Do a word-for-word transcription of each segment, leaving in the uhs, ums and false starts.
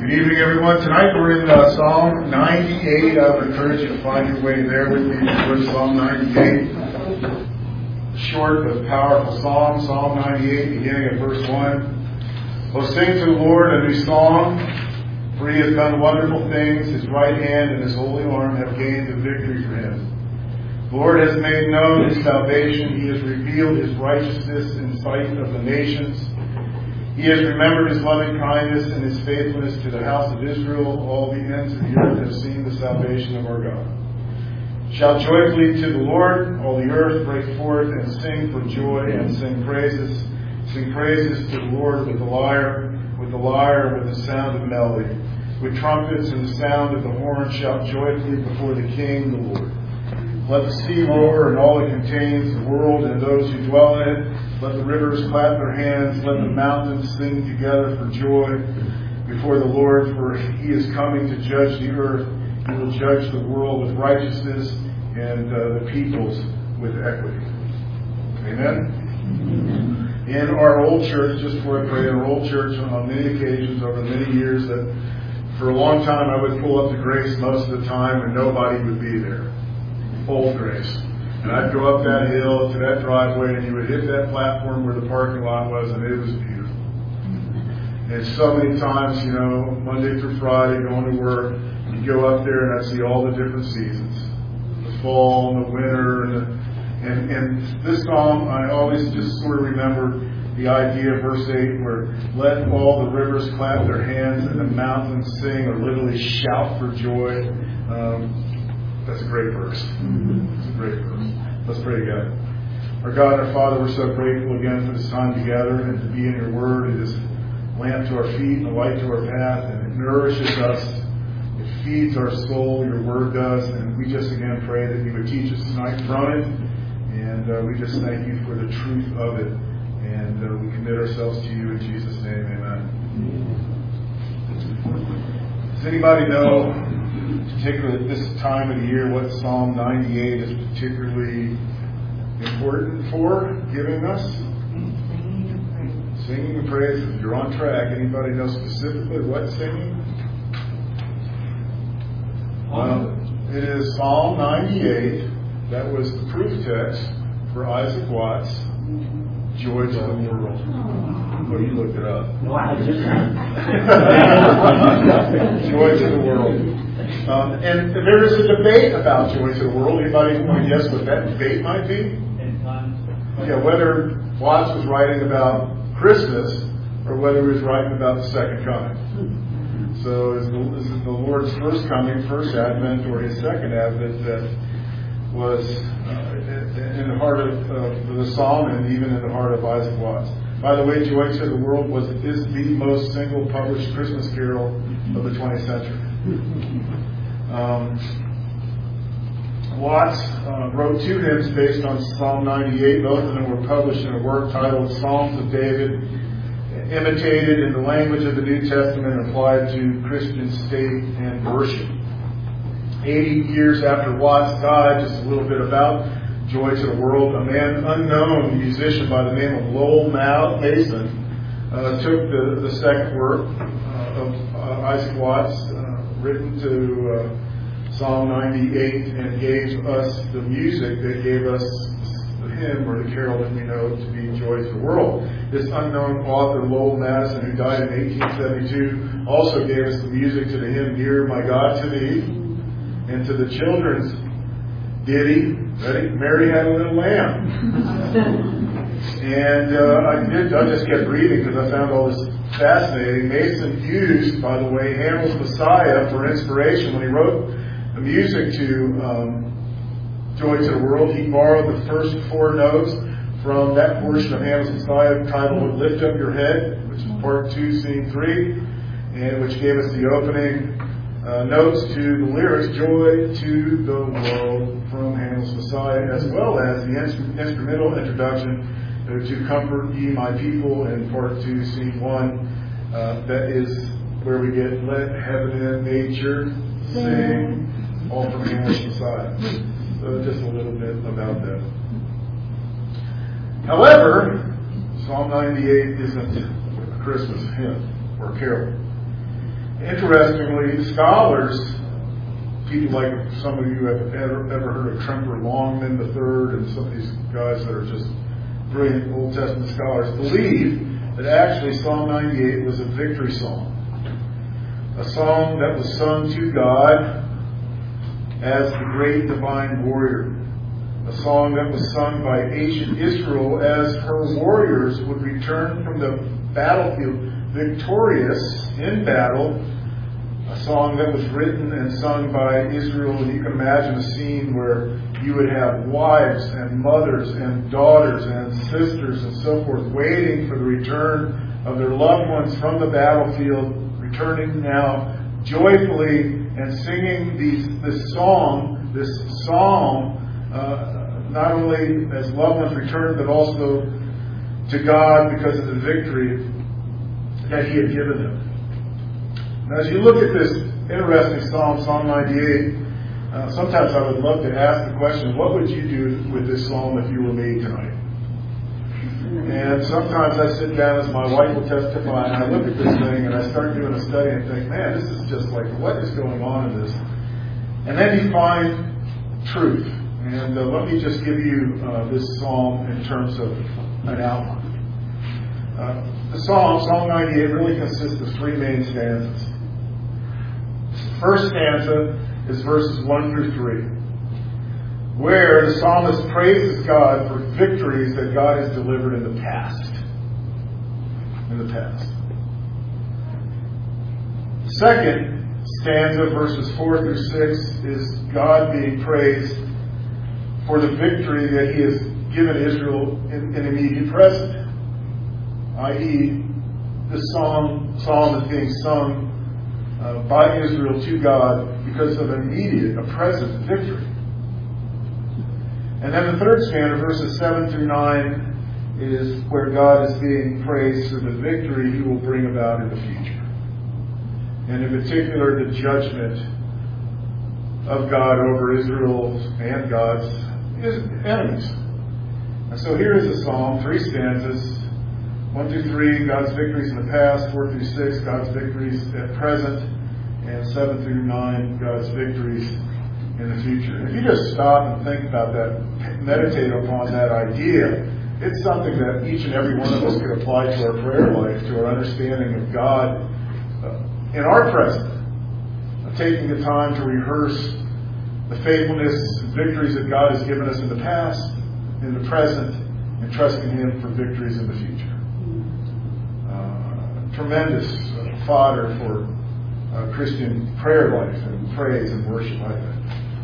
Good evening, everyone. Tonight we're in uh, Psalm ninety-eight. I would encourage you to find your way there with me towards Psalm ninety-eight. Short but powerful psalm, Psalm ninety-eight, beginning at verse one. Oh, sing to the Lord a new song, for He has done wonderful things. His right hand and His holy arm have gained the victory for Him. The Lord has made known His salvation. He has revealed His righteousness in sight of the nations. He has remembered His loving kindness and His faithfulness to the house of Israel. All the ends of the earth have seen the salvation of our God. Shout joyfully to the Lord, all the earth, break forth and sing for joy and sing praises. Sing praises to the Lord with the lyre, with the lyre, with the sound of melody. With trumpets and the sound of the horn, shout joyfully before the King, the Lord. Let the sea roar and all it contains, the world and those who dwell in it. Let the rivers clap their hands. Let the mountains sing together for joy before the Lord, for He is coming to judge the earth. He will judge the world with righteousness and uh, the peoples with equity. Amen? In our old church, just before I pray, our old church on many occasions over many years, that for a long time I would pull up to Grace most of the time and nobody would be there. Old Grace. And I'd go up that hill to that driveway and you would hit that platform where the parking lot was, and it was beautiful. And so many times, you know, Monday through Friday, going to work, you go up there and I'd see all the different seasons. The fall and the winter. And, the, and, and this psalm, I always just sort of remember the idea of verse eight where let all the rivers clap their hands and the mountains sing or literally shout for joy. Um, That's a great verse. It's a great verse. Let's pray together. Our God and our Father, we're so grateful again for this time together and to be in your word. It is a lamp to our feet and a light to our path, and it nourishes us. It feeds our soul, your word does. And we just again pray that you would teach us tonight from it. And uh, we just thank you for the truth of it. And uh, we commit ourselves to you in Jesus' name. Amen. Does anybody know, particularly at this time of the year, what Psalm ninety-eight is particularly important for giving us? Singing and praises. You're on track. Anybody know specifically what singing? Well, it is Psalm ninety-eight. That was the proof text for Isaac Watts' Joy to the World. Oh, you looked it up. No, I just Joy to the World. Um, and there is a debate about Joy to the World. Anybody want to guess what that debate might be? Yeah, whether Watts was writing about Christmas or whether he was writing about the second coming. So is the, is it the Lord's first coming, first advent, or His second advent that was uh, in the heart of uh, the psalm and even in the heart of Isaac Watts? By the way, Joy to the World was is the most single published Christmas carol of the twentieth century. Um, Watts uh, wrote two hymns based on Psalm ninety-eight. Both of them were published in a work titled Psalms of David, imitated in the language of the New Testament and applied to Christian state and worship. Eighty years after Watts died, just a little bit about Joy to the World, a man unknown musician by the name of Lowell Mason uh, took the, the second work uh, of uh, Isaac Watts, uh, written to uh, Psalm ninety-eight, and gave us the music that gave us the hymn or the carol that we know to be Joy to the World. This unknown author, Lowell Mason, who died in eighteen seventy-two, also gave us the music to the hymn Near My God to Thee, and to the children's ditty, ready? Mary Had a Little Lamb. And uh, I did. I just kept reading because I found all this fascinating. Mason used, by the way, Handel's Messiah for inspiration when he wrote the music to um, Joy to the World. He borrowed the first four notes from that portion of Handel's Messiah titled "Lift Up Your Head," which is part two, scene three, and which gave us the opening Uh, notes to the lyrics, Joy to the World, from Handel's Messiah, as well as the instru- instrumental introduction uh, to Comfort Ye My People in part two, scene one. Uh, that is where we get Let Heaven and Nature Sing, all from Handel's Messiah. So just a little bit about that. However, Psalm ninety-eight isn't a Christmas hymn or carol. interestingly, scholars, people like some of you have ever, ever heard of Tremper Longman the Third, and some of these guys that are just brilliant Old Testament scholars, believe that actually Psalm ninety-eight was a victory song. A song that was sung to God as the great divine warrior. A song that was sung by ancient Israel as her warriors would return from the battlefield victorious in battle. A song that was written and sung by Israel, and you can imagine a scene where you would have wives and mothers and daughters and sisters and so forth waiting for the return of their loved ones from the battlefield, returning now joyfully and singing these, this song, this psalm, uh, not only as loved ones returned, but also to God because of the victory that He had given them. Now, as you look at this interesting psalm, Psalm ninety-eight, uh, sometimes I would love to ask the question, what would you do with this psalm if you were me tonight? And sometimes I sit down, as my wife will testify, and I look at this thing and I start doing a study and think, man, this is just like, what is going on in this? And then you find truth. And uh, let me just give you uh, this psalm in terms of an outline. Uh, the psalm, Psalm ninety-eight, really consists of three main stanzas. The first stanza is verses one through three, where the psalmist praises God for victories that God has delivered in the past. In the past. The second stanza, verses four through six, is God being praised for the victory that He has given Israel in, in immediate present. that is, this song, psalm is being sung uh, by Israel to God because of an immediate, a present victory. And then the third stanza, verses seven through nine, is where God is being praised for the victory He will bring about in the future. And in particular, the judgment of God over Israel and God's enemies. And so here is a psalm, three stanzas, one through three, God's victories in the past, four through six, God's victories at present, and seven through nine, God's victories in the future. If you just stop and think about that, meditate upon that idea, it's something that each and every one of us could apply to our prayer life, to our understanding of God uh, in our present, of taking the time to rehearse the faithfulness and victories that God has given us in the past, in the present, and trusting Him for victories in the future. Uh, tremendous uh, fodder for uh, Christian prayer life and praise and worship, I think.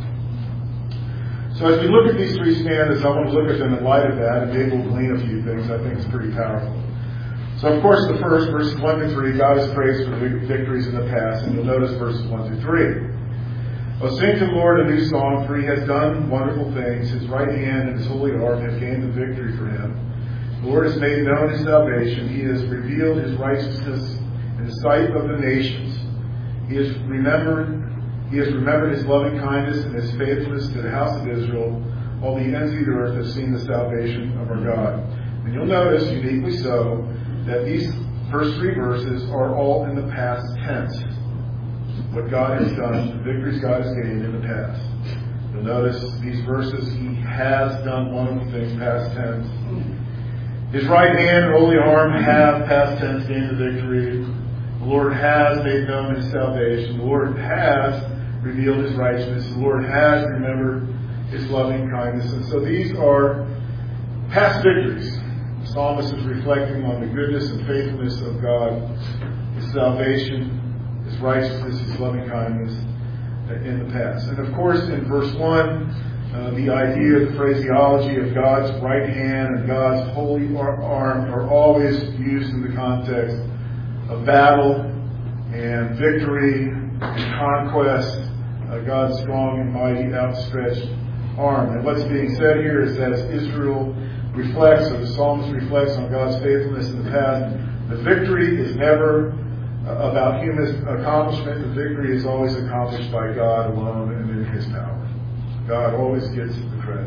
So as we look at these three stanzas, I want to look at them in light of that, and maybe we'll glean a few things I think is pretty powerful. So of course the first, verses one through three, God is praised for the victories in the past, and you'll notice verses one through three. Oh, sing to the Lord a new song, for He has done wonderful things. His right hand and His holy arm have gained the victory for Him. The Lord has made known His salvation. He has revealed His righteousness in the sight of the nations. He has remembered He has remembered His loving kindness and His faithfulness to the house of Israel. All the ends of the earth have seen the salvation of our God. And you'll notice, uniquely so, that these first three verses are all in the past tense. What God has done, the victories God has gained in the past. You'll notice these verses, He has done wonderful things, past tense. His right hand and holy arm have, past tense, gained the victory. The Lord has made known His salvation. The Lord has revealed His righteousness. The Lord has remembered His loving kindness. And so these are past victories. The psalmist is reflecting on the goodness and faithfulness of God, His salvation, His righteousness, His loving kindness in the past. And of course, in verse one, uh, the idea, the phraseology of God's right hand and God's holy arm are always used in the context of battle and victory and conquest. Uh, God's strong and mighty outstretched arm. And what's being said here is that as Israel reflects, or the psalmist reflects on God's faithfulness in the past, the victory is never uh, about human accomplishment. The victory is always accomplished by God alone and in His power. God always gets the credit.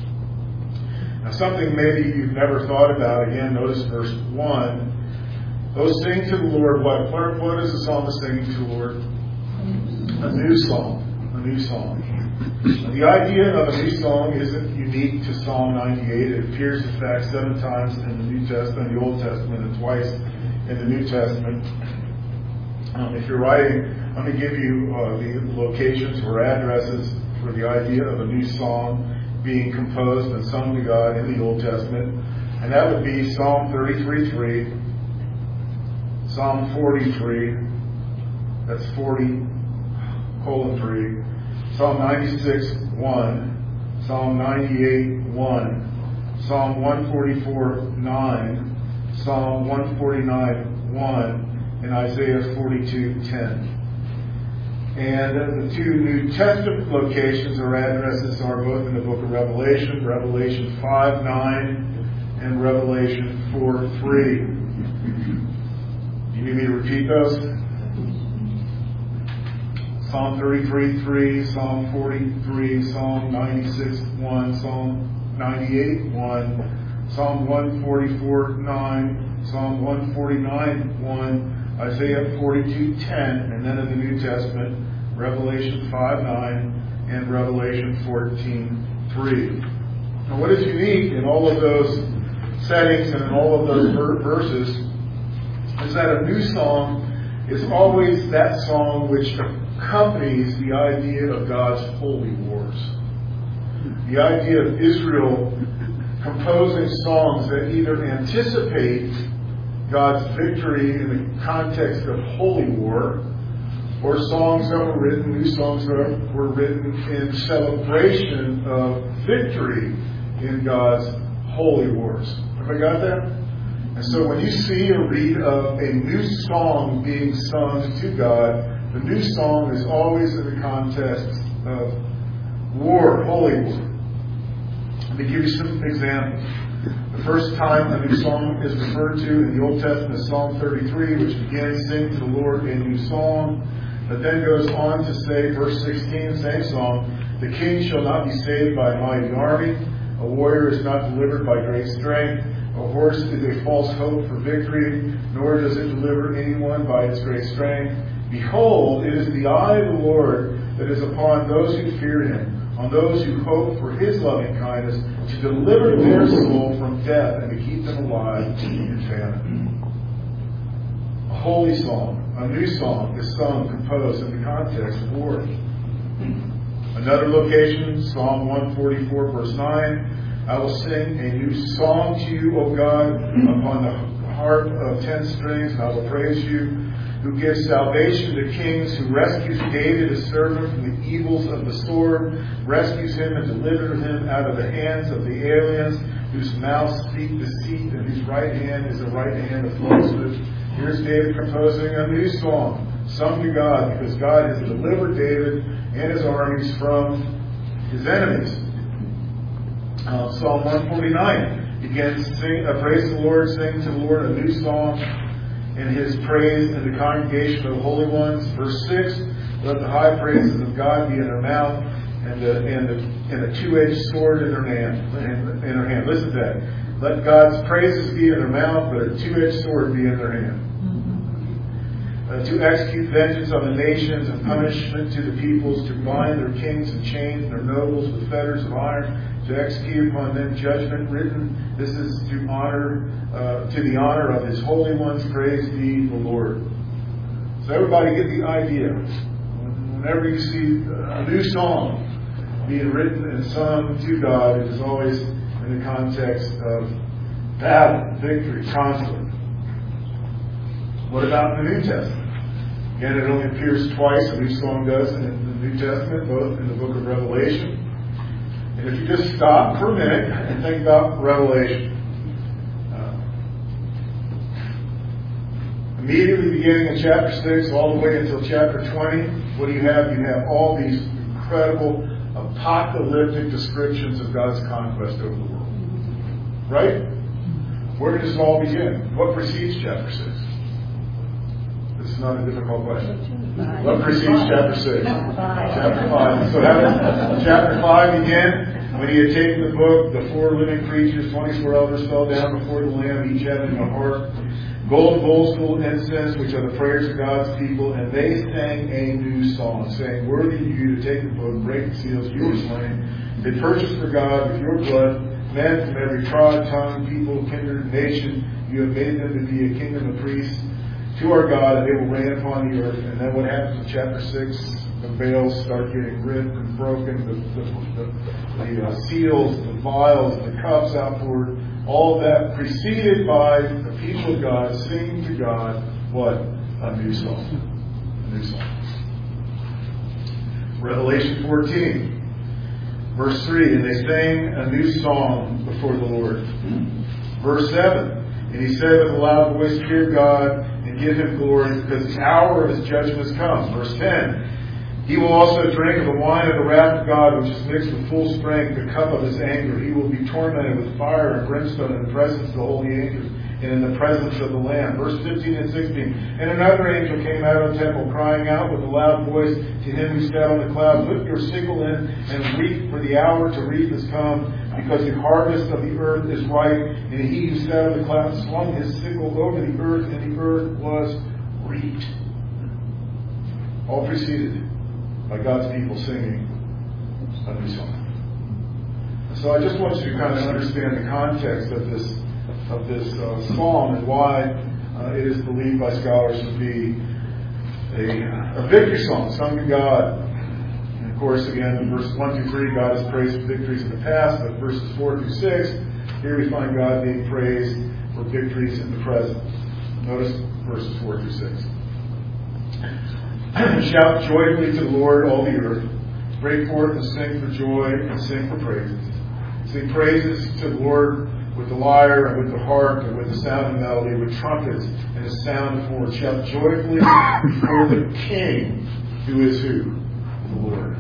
Now, something maybe you've never thought about, again, notice verse one. Oh, sing to the Lord. What, what, what is the psalmist singing to the Lord? A new song. A new song. The idea of a new song isn't unique to Psalm ninety-eight. It appears, in fact, seven times in the New Testament, the Old Testament, and twice in the New Testament. Um, if you're writing, I'm going to give you uh, the locations or addresses for the idea of a new song being composed and sung to God in the Old Testament. And that would be Psalm thirty-three three, Psalm forty-three, that's forty colon three, Psalm ninety-six one, Psalm ninety-eight one, Psalm one forty-four nine, Psalm one forty-nine one, and Isaiah forty-two ten. And the two New Testament locations or addresses are both in the book of Revelation, Revelation five nine and Revelation four three. Do you need me to repeat those? Psalm thirty-three three, Psalm forty-three, Psalm ninety-six one, Psalm ninety-eight one, Psalm one forty-four nine, Psalm one forty-nine one, Isaiah forty-two ten, and then in the New Testament, Revelation five nine and Revelation fourteen three. Now, what is unique in all of those settings and in all of those ver- verses is that a new song is always that song which accompanies the idea of God's holy wars. The idea of Israel composing songs that either anticipate God's victory in the context of holy war, or songs that were written, new songs that were written in celebration of victory in God's holy wars. Have I got that? And so when you see or read of a new song being sung to God, the new song is always in the context of war, holy war. Let me give you some examples. The first time a new song is referred to in the Old Testament is Psalm thirty-three, which begins, "Sing to the Lord a new song," but then goes on to say, verse sixteen, same song, "The king shall not be saved by a mighty army. A warrior is not delivered by great strength. A horse is a false hope for victory, nor does it deliver anyone by its great strength. Behold, it is the eye of the Lord that is upon those who fear him, on those who hope for his loving kindness, to deliver their soul from death and to keep them alive in famine." A holy song, a new song, is sung, composed in the context of war. Another location, Psalm one forty-four, verse nine, "I will sing a new song to you, O God, upon the harp of ten strings, and I will praise you, who gives salvation to kings, who rescues David, his servant, from the evils of the sword, rescues him and delivers him out of the hands of the aliens, whose mouths speak deceit, and whose right hand is a right hand of falsehood." Here's David composing a new song, sung to God, because God has delivered David and his armies from his enemies. Uh, Psalm one forty-nine begins, sing, uh, "Praise the Lord, sing to the Lord a new song in his praise in the congregation of the holy ones." Verse six, "Let the high praises of God be in their mouth, and a, and a, and a two-edged sword in their hand." In their hand. Listen to that. Let God's praises be in their mouth, but a two-edged sword be in their hand. Uh, to execute vengeance on the nations and punishment to the peoples, to bind their kings in chains and their nobles with fetters of iron, to execute upon them judgment written. This is to honor, uh, to the honor of his holy ones. Praise be the Lord. So everybody get the idea. Whenever you see a new song being written and sung to God, it is always in the context of battle, victory, conflict. What about the New Testament? Again, it only appears twice, a new song does in the New Testament, both in the book of Revelation. And if you just stop for a minute and think about Revelation, uh, immediately beginning in chapter six all the way until chapter twenty, what do you have? You have all these incredible apocalyptic descriptions of God's conquest over the world. Right? Where does it all begin? What precedes chapter six? This is not a difficult question. What precedes chapter six? Chapter five. So how does chapter five begin? When he had taken the book, the four living creatures, twenty-four elders, fell down before the Lamb, each having a harp, gold bowls full of incense, which are the prayers of God's people, and they sang a new song, saying, "Worthy are you to take the book, break the seals, you were slain. They purchased for God with your blood men from every tribe, tongue, people, kindred, nation. You have made them to be a kingdom of priests to our God, and they will reign upon the earth." And then what happens in chapter six? The veils start getting ripped and broken, the, the, the, the uh, seals, the vials, the cups outpoured, all that preceded by the people of God singing to God, what? A new song. A new song. Revelation fourteen, verse three, and they sang a new song before the Lord. Verse seven, and he said with a loud voice, "Fear God and give him glory, because the hour of his judgment has come." Verse ten, he will also drink of the wine of the wrath of God, which is mixed with full strength, the cup of his anger. He will be tormented with fire and brimstone in the presence of the holy angels and in the presence of the Lamb. Verse fifteen and sixteen. And another angel came out of the temple, crying out with a loud voice to him who sat on the cloud, "Put your sickle in and reap, for the hour to reap has come, because the harvest of the earth is ripe." And he who sat on the cloud swung his sickle over the earth, and the earth was reaped. All preceded by God's people singing a new song. And so I just want you to kind of understand the context of this of this uh, psalm and why uh, it is believed by scholars to be a, a victory song sung to God. And of course, again, in verses one through three, God is praised for victories in the past, but verses four through six, here we find God being praised for victories in the present. Notice verses four through six. "Shout joyfully to the Lord, all the earth. Break forth and sing for joy and sing for praises. Sing praises to the Lord with the lyre and with the harp and with the sound of melody, with trumpets and the sound of horns. Shout joyfully before the King, who is who? The Lord."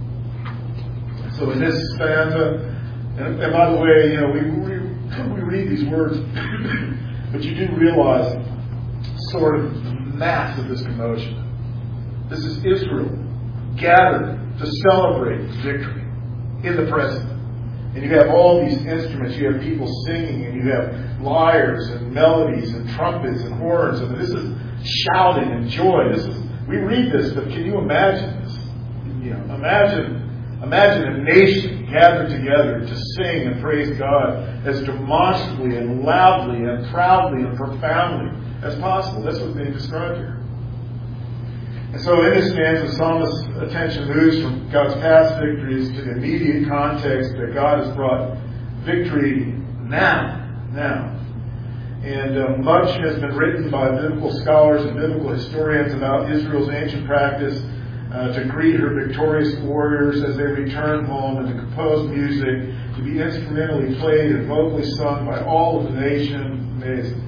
So in this stanza, and, and by the way, you know, we, we, we read these words, but you do realize sort of the mass of this commotion. This is Israel gathered to celebrate victory in the present. And you have all these instruments. You have people singing, and you have lyres and melodies and trumpets and horns. And this is shouting and joy. This is we read this, but can you imagine this? You know, imagine, imagine a nation gathered together to sing and praise God as demonstrably and loudly and proudly and profoundly as possible. That's what's being described here. And so in this stanza, the psalmist's attention moves from God's past victories to the immediate context that God has brought victory now. Now. And uh, much has been written by biblical scholars and biblical historians about Israel's ancient practice uh, to greet her victorious warriors as they return home, and to compose music to be instrumentally played and vocally sung by all of the nation. Amazing.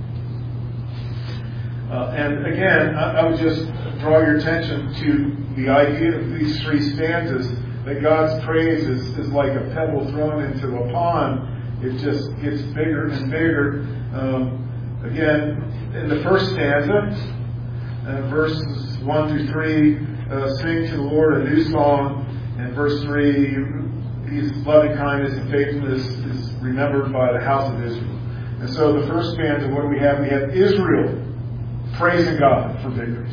Uh, and again, I, I would just draw your attention to the idea of these three stanzas, that God's praise is, is like a pebble thrown into a pond. It just gets bigger and bigger. Um, again, in the first stanza, uh, verses one through three, uh, sing to the Lord a new song. And verse three, His loving kindness and faithfulness is remembered by the house of Israel. And so the first stanza, what do we have? We have Israel praising God for victories.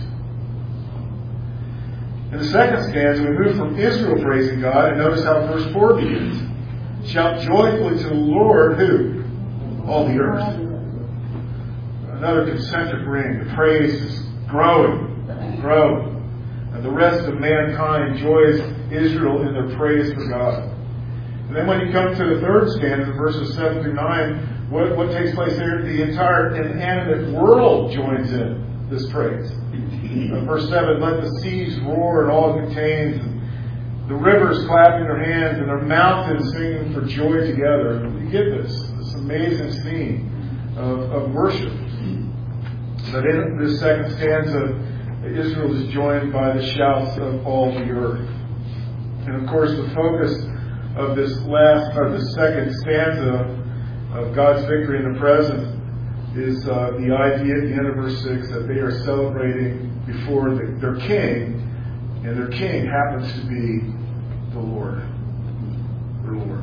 In the second stanza, we move from Israel praising God, and notice how verse four begins. Shout joyfully to the Lord, who? All the earth. Another concentric ring. The praise is growing, growing. And the rest of mankind joins Israel in their praise for God. And then when you come to the third stanza, verses seven through nine, what, what takes place there? The entire inanimate world joins in this praise. Uh, verse seven, let the seas roar and all it contains, and the rivers clapping their hands, and their mountains singing for joy together. And you get this, this amazing scene of, of worship. But in this second stanza, Israel is joined by the shouts of all the earth. And of course, the focus of this last, or the second stanza of God's victory in the present is uh, the idea at the end of verse six that they are celebrating before the, their king, and their king happens to be the Lord. the Lord.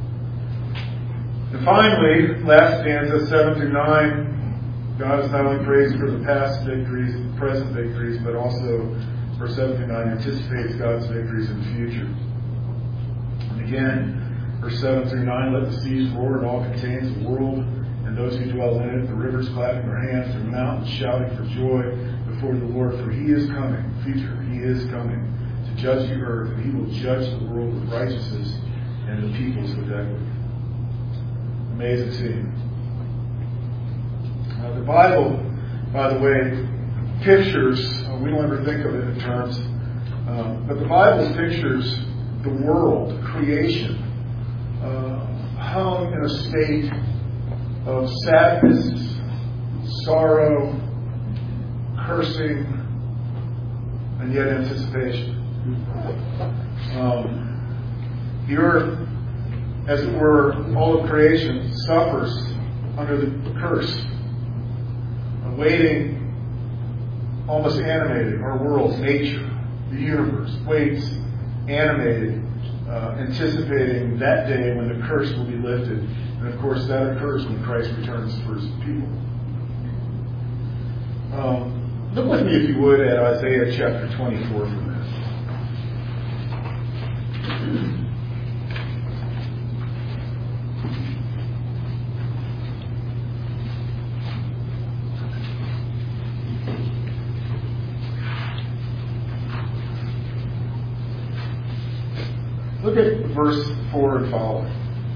And finally, last stanza, seven through nine, God is not only praised for the past victories, present victories, but also, verse seven through nine, anticipates God's victories in the future. And again, verse seven through nine, let the seas roar and all contains the world, and those who dwell in it, the rivers clapping their hands, the mountains shouting for joy before the Lord, for he is coming, future, he is coming to judge the earth, and he will judge the world with righteousness and the peoples with equity. Amazing scene. Uh, the Bible, by the way, pictures, uh, we don't ever think of it in terms, um, but the Bible pictures the world, creation, uh, hung in a state of sadness, sorrow, cursing, and yet anticipation. Um, the earth, as it were, all of creation suffers under the curse, awaiting, almost animated, our world, nature, the universe, waits, animated, uh, anticipating that day when the curse will be lifted. And of course, that occurs when Christ returns for his people. Um, look with me, if you would, at Isaiah chapter twenty-four for a minute. Look at verse four and following.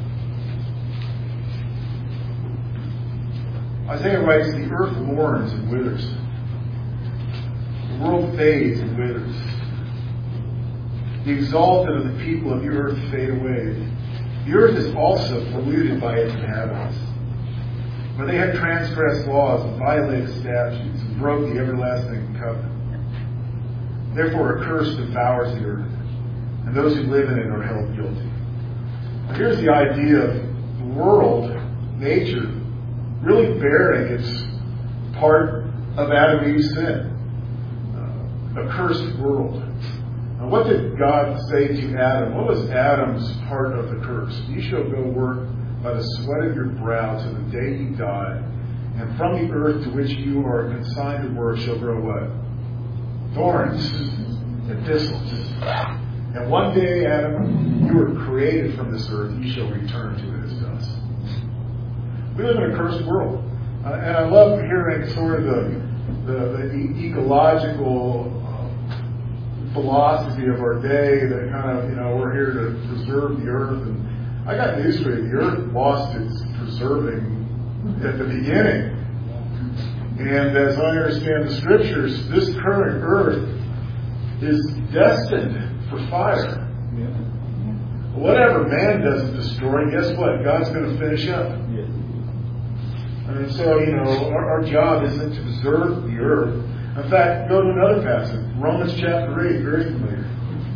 Isaiah writes, the earth mourns and withers. The world fades and withers. The exalted of the people of the earth fade away. The earth is also polluted by its inhabitants. For they have transgressed laws and violated statutes and broke the everlasting covenant. Therefore a curse devours the earth, and those who live in it are held guilty. Now here's the idea of the world, nature, really bearing its part of Adam and Eve's sin. Uh, a cursed world. Now what did God say to Adam? What was Adam's part of the curse? You shall go work by the sweat of your brow to the day you die, and from the earth to which you are consigned to work shall grow what? Thorns and thistles. And one day, Adam, you were created from this earth, you shall return to it as dust. We live in a cursed world. Uh, and I love hearing sort of the, the, the ecological uh, philosophy of our day that kind of, you know, we're here to preserve the earth. And I got news for you. The earth lost its preserving at the beginning. And as I understand the scriptures, this current earth is destined for fire. Yeah. Whatever man doesn't destroy, guess what? God's going to finish up. Yeah. And so, you know, our, our job isn't to preserve the earth. In fact, go to another passage, Romans chapter eight, very familiar.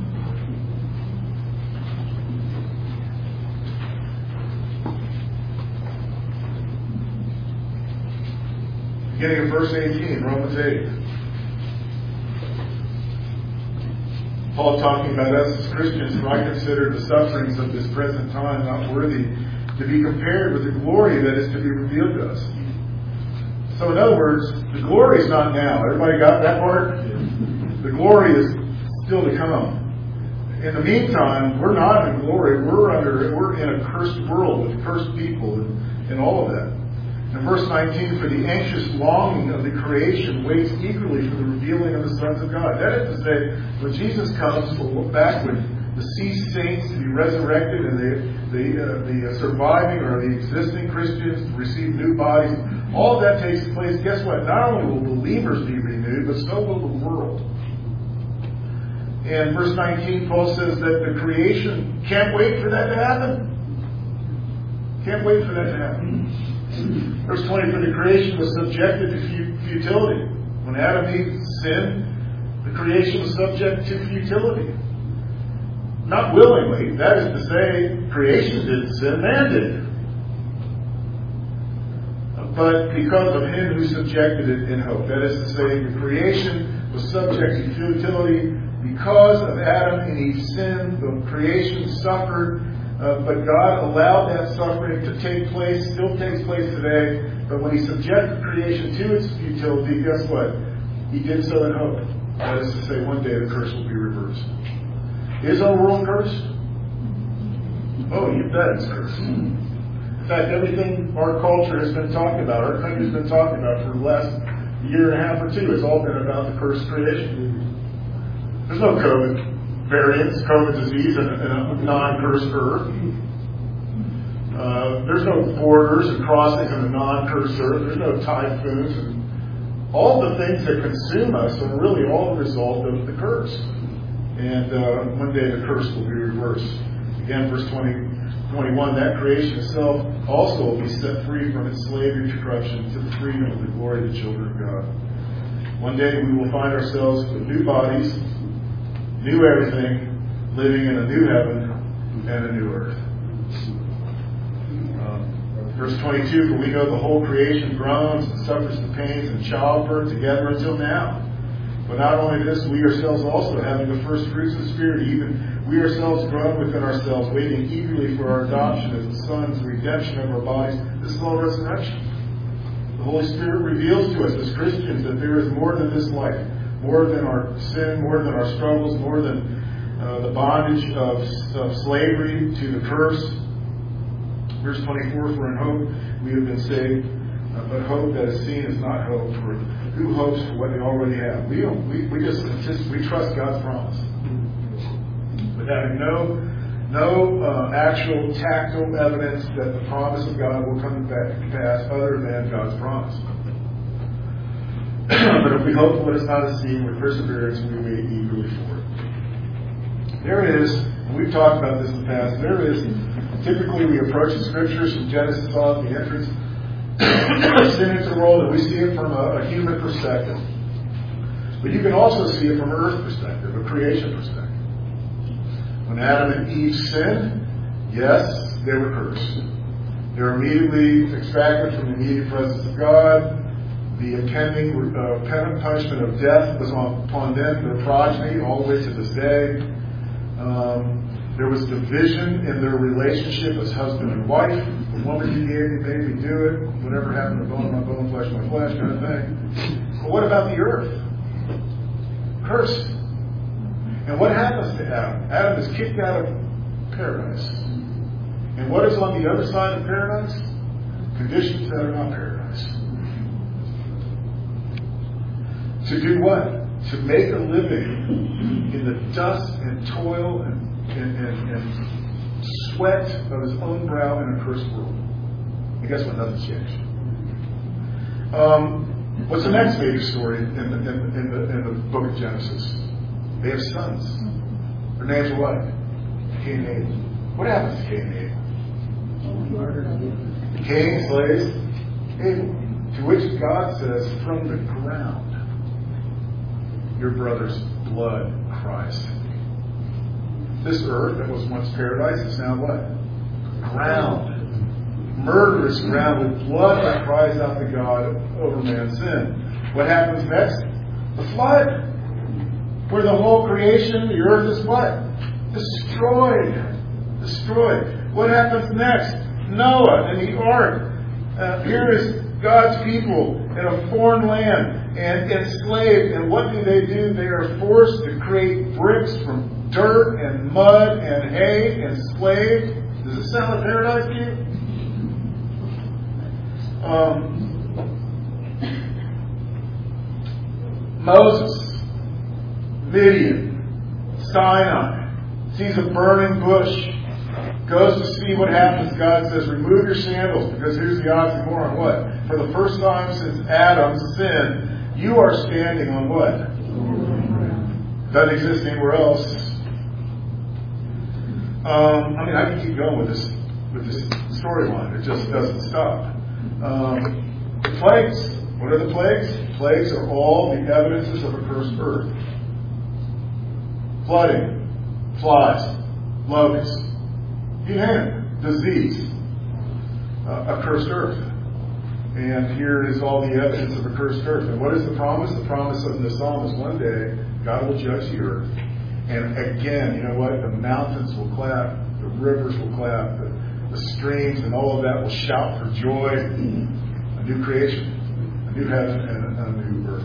Beginning of verse eighteen, Romans eight. Paul talking about us as Christians, for I consider the sufferings of this present time not worthy to be compared with the glory that is to be revealed to us. So in other words, the glory is not now. Everybody got that part? The glory is still to come. In the meantime, we're not in glory. We're under. We're in a cursed world with cursed people and, and all of that. In verse nineteen, for the anxious longing of the creation waits eagerly for the revealing of the sons of God. That is to say, when Jesus comes, we'll look back when the deceased saints to be resurrected and the the, uh, the surviving or the existing Christians to receive new bodies. All of that takes place. Guess what? Not only will believers be renewed, but so will the world. And verse nineteen, Paul says that the creation can't wait for that to happen. Can't wait for that to happen. Verse twenty, for the creation was subjected to futility. When Adam and Eve sinned, the creation was subject to futility. Not willingly, that is to say, creation didn't sin, man did. But because of him who subjected it in hope. That is to say, the creation was subject to futility because of Adam and Eve's sin. The creation suffered Uh, but God allowed that suffering to take place, still takes place today. But when He subjected creation to its futility, guess what? He did so in hope. That is to say, one day the curse will be reversed. Is our world cursed? Oh, you bet it's cursed. In fact, everything our culture has been talking about, our country's been talking about for the last year and a half or two, has all been about the cursed creation. There's no COVID variants, COVID disease in a, in a non-cursed earth. Uh, there's no borders and crossings in a non-cursed earth. There's no typhoons. And all the things that consume us are really all the result of the curse. And uh, one day the curse will be reversed. Again, verse twenty, twenty-one, that creation itself also will be set free from its slavery to corruption to the freedom of the glory of the children of God. One day we will find ourselves with new bodies, new everything, living in a new heaven and a new earth. Um, verse twenty-two, for we know the whole creation groans and suffers the pains and childbirth together until now. But not only this, we ourselves also, having the first fruits of the Spirit, even we ourselves groan within ourselves, waiting eagerly for our adoption as sons, the redemption of our bodies. This is all resurrection. The Holy Spirit reveals to us as Christians that there is more than this life, more than our sin, more than our struggles, more than uh, the bondage of, of slavery to the curse. Verse twenty-four, for in hope we have been saved, uh, but hope that is seen is not hope, for who hopes for what they already have? We don't, we, we just insist, we trust God's promise. But having no no uh, actual tactile evidence that the promise of God will come to pass other than God's promise. But if we hope for what is not seen, with perseverance we wait eagerly for it. There is, and we've talked about this in the past, there is, typically we approach the Scriptures from Genesis on, the entrance sin into the world, and we see it from a, a human perspective. But you can also see it from an earth perspective, a creation perspective. When Adam and Eve sinned, yes, they were cursed. They were immediately extracted from the immediate presence of God. The impending uh, punishment of death was on, upon them, their progeny, all the way to this day. Um, there was division in their relationship as husband and wife. The woman you gave me, made me do it. Whatever happened to bone of my bone, flesh of my flesh, kind of thing. But what about the earth? Cursed. And what happens to Adam? Adam is kicked out of paradise. And what is on the other side of paradise? Conditions that are not paradise. To do what? To make a living in the dust and toil and, and, and, and sweat of his own brow in a cursed world. And guess what? Nothing's changed. Um, what's the next major story in the, in, in, the, in the book of Genesis? They have sons. Their names are what? Cain and Abel. What happens to Cain and Abel? Cain slays Abel. To which God says, from the ground, your brother's blood cries. This earth that was once paradise is now what? Ground. Murderous ground with blood that cries out to God over man's sin. What happens next? The flood. Where the whole creation, the earth is what? Destroyed. Destroyed. What happens next? Noah and the ark. Uh, here is God's people in a foreign land and enslaved. And what do they do? They are forced to create bricks from dirt and mud and hay, enslaved. Does it sound like paradise to you? Um, Moses, Midian, Sinai, sees a burning bush, goes to see what happens. God says, remove your sandals, because here's the oxymoron. What? For the first time since Adam sinned, you are standing on what? Doesn't exist anywhere else. Um, I mean, I can keep going with this with this storyline. It just doesn't stop. Um, the plagues. What are the plagues? Plagues are all the evidences of a cursed earth. Flooding, flies, locusts, you name it, disease, uh, a cursed earth. And here is all the evidence of a cursed earth. And what is the promise? The promise of the psalm is one day God will judge the earth. And again, you know what? The mountains will clap, the the rivers will clap, the, the streams and all of that will shout for joy. A new creation, a new heaven and a, a new earth.